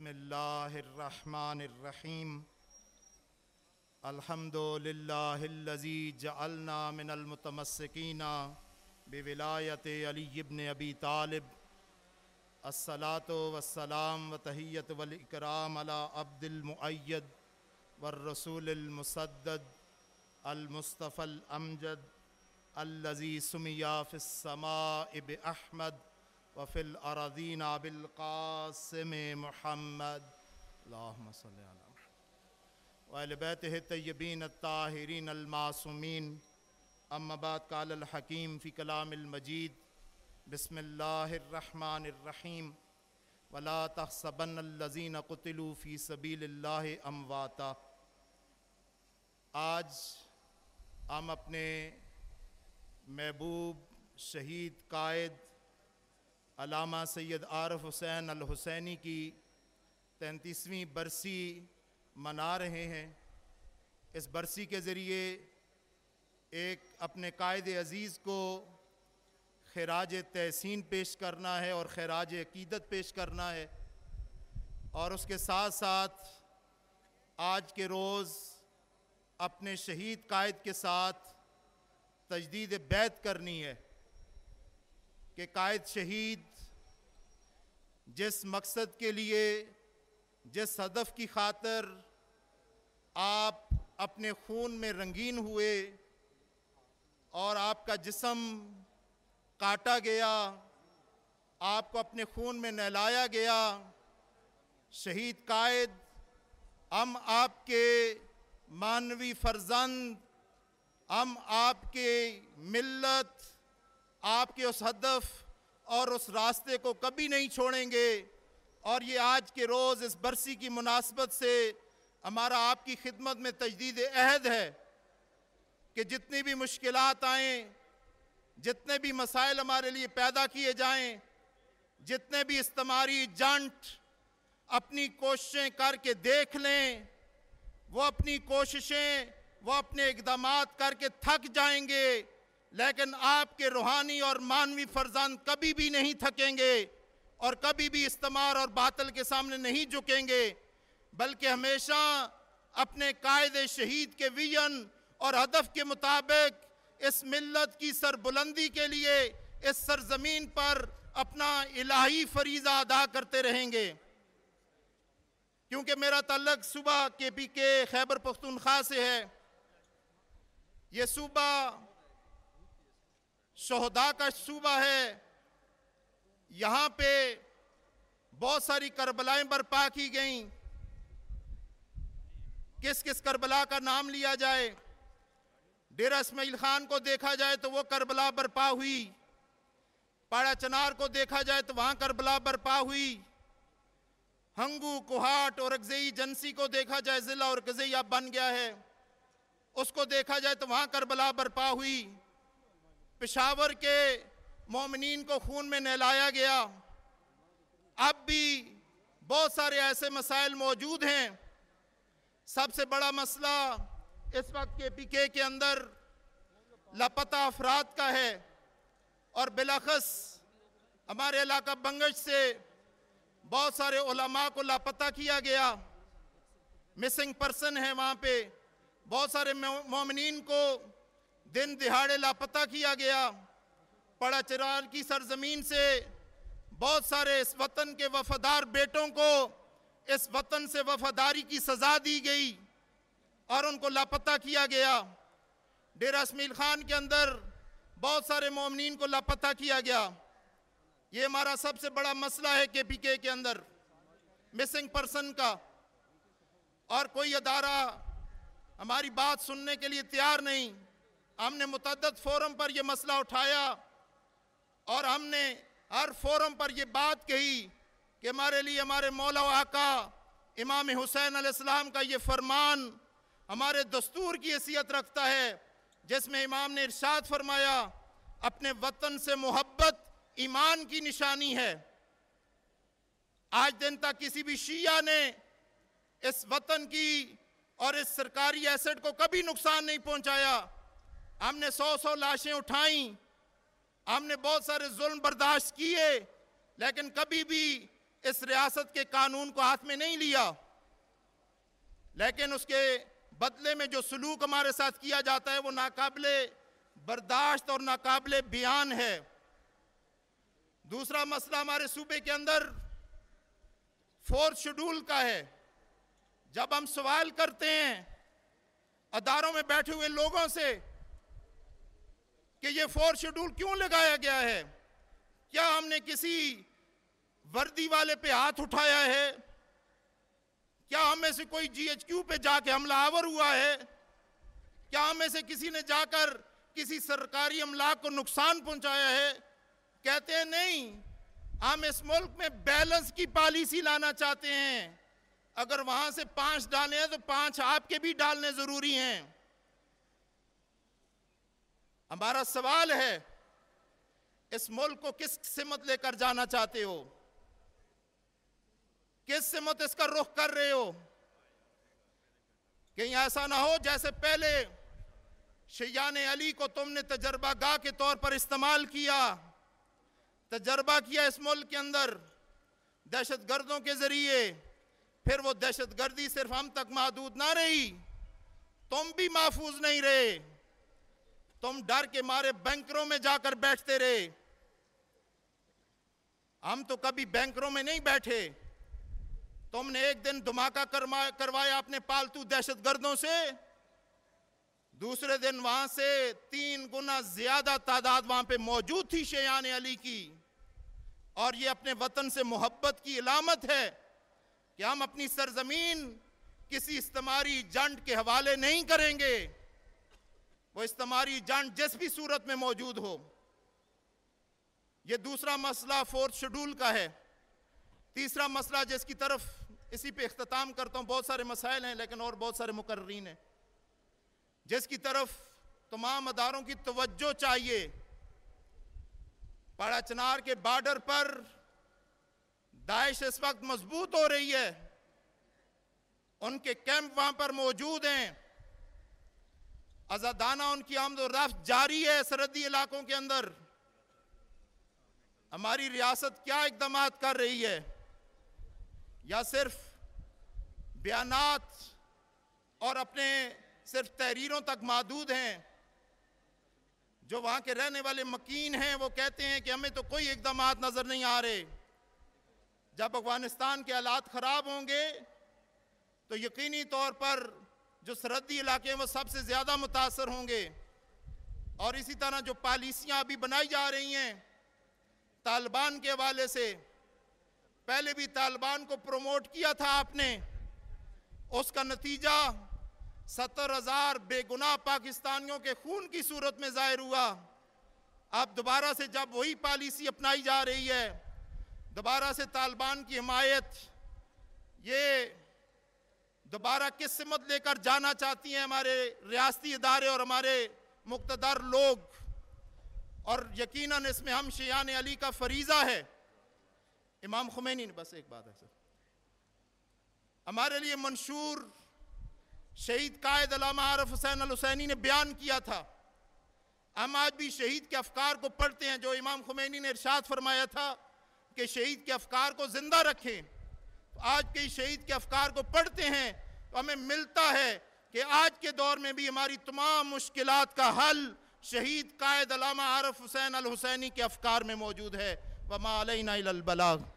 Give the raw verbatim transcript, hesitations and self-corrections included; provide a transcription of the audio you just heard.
बिस्मिल्लाहिर्रहमानिर्रहीम अल्हम्दुलिल्लाहिल्लज़ी जअलना मिनल मुतमस्सिकीना बिविलायति अली इब्न अबी तालिब अस्सलातु वस्सलाम व तहियत वल इकराम अला अब्दिल मुअय्यद वर रसूलिल मुसद्दद अल मुस्तफ़ल अमजद अल्लज़ी सुमिया फिस समाइ बि अहमद व फिल अरदीना बिल क़ासिम मुहम्मद अल्लाहुम्मा सल्लि अला मुहम्मद व अहले बैतिहि तय्यबीन अत्ताहिरीन अल मासूमीन अम्मा बाद क़ाल अल हकीम फ़ी कलामिल मजीद बिस्मिल्लाहिर्रहमानिर्रहीम वला तहसबन्नल्लज़ीना क़ुतिलू फ़ी सबीलिल्लाहि अमवाता। आज हम अपने महबूब शहीद कायद अल्लामा सैयद आरिफ हुसैन अल हुसैनी की तैंतीसवीं बरसी मना रहे हैं। इस बरसी के ज़रिए एक अपने कायद अज़ीज़ को खिराज तहसीन पेश करना है और खिराज अक़ीदत पेश करना है, और उसके साथ साथ आज के रोज़ अपने शहीद कायद के साथ तजदीद बैत करनी है कि कायद शहीद जिस मकसद के लिए, जिस हदफ की खातिर आप अपने खून में रंगीन हुए और आपका जिस्म काटा गया, आपको अपने खून में नहलाया गया, शहीद कायद हम आपके मानवी फर्जंद, हम आपके मिल्लत, आपके उस हदफ और उस रास्ते को कभी नहीं छोड़ेंगे। और ये आज के रोज़ इस बरसी की मुनासबत से हमारा आपकी खिदमत में तजदीद अहद है कि जितनी भी मुश्किलात आएँ, जितने भी मसाइल हमारे लिए पैदा किए जाएं, जितने भी इस्तेमारी जंट अपनी कोशिशें करके देख लें, वो अपनी कोशिशें, वो अपने इक़दामात करके थक जाएंगे, लेकिन आपके रूहानी और मानवी फर्जंद कभी भी नहीं थकेंगे और कभी भी इस्तेमार और बातिल के सामने नहीं झुकेंगे, बल्कि हमेशा अपने कायदे शहीद के विजन और हदफ के मुताबिक इस मिल्लत की सरबुलंदी के लिए इस सरजमीन पर अपना इलाही फरीज़ा अदा करते रहेंगे। क्योंकि मेरा ताल्लुक़ सूबा के पी के खैबर पख्तूनख्वा से है। ये सूबा शोहदा का सूबा है। यहाँ पे बहुत सारी करबलाएं बर्पा की गईं। किस किस करबला का नाम लिया जाए? डेरा इस्माइल खान को देखा जाए तो वो करबला बर्पा हुई, पाड़ा चनार को देखा जाए तो वहाँ करबला बर्पा हुई, हंगू, कुहाट और अगज़ई जंसी को देखा जाए, ज़िला और अगज़ई अब बन गया है, उसको देखा जाए तो वहाँ करबला बर्पा हुई। पेशावर के मोमिनीन को खून में नहलाया गया। अब भी बहुत सारे ऐसे मसाइल मौजूद हैं। सबसे बड़ा मसला इस वक्त के पी के के अंदर लापता अफराद का है, और बिलाखस हमारे इलाका बंगश से बहुत सारे उलमा को लापता किया गया। मिसिंग पर्सन है वहाँ पे। बहुत सारे मोमिनीन को दिन दिहाड़े लापता किया गया। पड़ा चिरार की सरजमीन से बहुत सारे इस वतन के वफादार बेटों को इस वतन से वफादारी की सज़ा दी गई और उनको लापता किया गया। डेरा इस्माइल खान के अंदर बहुत सारे मोमिनीन को लापता किया गया। ये हमारा सबसे बड़ा मसला है के पी के के अंदर, मिसिंग पर्सन का। और कोई अदारा हमारी बात सुनने के लिए तैयार नहीं। हमने मुतअद्दिद फोरम पर यह मसला उठाया और हमने हर फोरम पर यह बात कही कि हमारे लिए हमारे मौला व आका इमाम हुसैन अलैहिस्सलाम का ये फरमान हमारे दस्तूर की हैसियत रखता है, जिसमें इमाम ने इरशाद फरमाया, अपने वतन से मोहब्बत ईमान की निशानी है। आज दिन तक किसी भी शिया ने इस वतन की और इस सरकारी एसेट को कभी नुकसान नहीं पहुंचाया। हमने सौ सौ लाशें उठाई, हमने बहुत सारे जुल्म बर्दाश्त किए, लेकिन कभी भी इस रियासत के कानून को हाथ में नहीं लिया, लेकिन उसके बदले में जो सलूक हमारे साथ किया जाता है वो नाकाबिले बर्दाश्त और नाकाबिले बयान है। दूसरा मसला हमारे सूबे के अंदर फोर्थ शेड्यूल का है। जब हम सवाल करते हैं अदारों में बैठे हुए लोगों से कि ये फोर्थ शेड्यूल क्यों लगाया गया है, क्या हमने किसी वर्दी वाले पे हाथ उठाया है, क्या हमें से कोई जीएचक्यू पे जाके हमलावर हुआ है, क्या हमें से किसी ने जाकर किसी सरकारी अमलाक को नुकसान पहुंचाया है, कहते हैं नहीं, हम इस मुल्क में बैलेंस की पॉलिसी लाना चाहते हैं। अगर वहां से पांच डाले हैं तो पांच आपके भी डालने जरूरी हैं। हमारा सवाल है, इस मुल्क को किस सिमत लेकर जाना चाहते हो, किस सिमत इसका रुख कर रहे हो? कहीं ऐसा ना हो जैसे पहले शियान अली को तुमने तजर्बा गाह के तौर पर इस्तेमाल किया, तजर्बा किया इस मुल्क के अंदर दहशत गर्दों के जरिए, फिर वो दहशत गर्दी सिर्फ हम तक महदूद ना रही, तुम भी महफूज नहीं रहे, तुम डर के मारे बैंकरों में जाकर बैठते रहे। हम तो कभी बैंकरों में नहीं बैठे, तुमने एक दिन धमाका करवाया अपने पालतू दहशत गर्दों से, दूसरे दिन वहां से तीन गुना ज्यादा तादाद वहां पे मौजूद थी शियान अली की। और ये अपने वतन से मोहब्बत की इलामत है कि हम अपनी सरजमीन किसी इस्तेमारी जंड के हवाले नहीं करेंगे, वो इस्तेमारी जंड जिस भी सूरत में मौजूद हो। ये दूसरा मसला फोर्थ शेड्यूल का है। तीसरा मसला जिसकी तरफ इसी पे इख्तिताम करता हूं, बहुत सारे मसाइल हैं लेकिन और बहुत सारे मुकर्रीन हैं, जिसकी तरफ तमाम अदारों की तवज्जो चाहिए। पाड़ा चनार के बॉर्डर पर दाइश इस वक्त मजबूत हो रही है, उनके कैंप वहां पर मौजूद हैं, आजादाना उनकी आमदोरफ्त जारी है सरहदी इलाकों के अंदर। हमारी रियासत क्या इकदाम कर रही है, या सिर्फ बयानात और अपने सिर्फ तहरीरों तक महदूद हैं? जो वहां के रहने वाले मकीन हैं वो कहते हैं कि हमें तो कोई इकदाम नजर नहीं आ रहे। जब अफगानिस्तान के हालात खराब होंगे तो यकीनी तौर पर जो सरहदी इलाके हैं वो सबसे ज्यादा मुतासर होंगे। और इसी तरह जो पॉलिसियां अभी बनाई जा रही हैं तालिबान के हवाले से, पहले भी तालिबान को प्रमोट किया था आपने, उसका नतीजा सत्तर हजार बेगुनाह पाकिस्तानियों के खून की सूरत में जाहिर हुआ। अब दोबारा से जब वही पॉलिसी अपनाई जा रही है, दोबारा से तालिबान की हिमायत, ये दोबारा किस सिमत लेकर जाना चाहती हैं हमारे रियासती इदारे और हमारे मुक़्तदर लोग। और यकीनन इसमें हम शियान अली का फरीज़ा है। इमाम खुमैनी ने, बस एक बात है सर, हमारे लिए मंशूर शहीद कायद अल्लामा आरिफ हुसैन अल हुसैनी ने बयान किया था। हम आज भी शहीद के अफकार को पढ़ते हैं, जो इमाम खुमैनी ने इरशाद फरमाया था कि शहीद के अफकार को जिंदा रखें। तो आज के शहीद के अफकार को पढ़ते हैं तो हमें मिलता है कि आज के दौर में भी हमारी तमाम मुश्किलात का हल शहीद कायद अल्लामा आरिफ हुसैन अल हुसैनी के अफकार में मौजूद है। वमा अलैना इल्लल बलाग।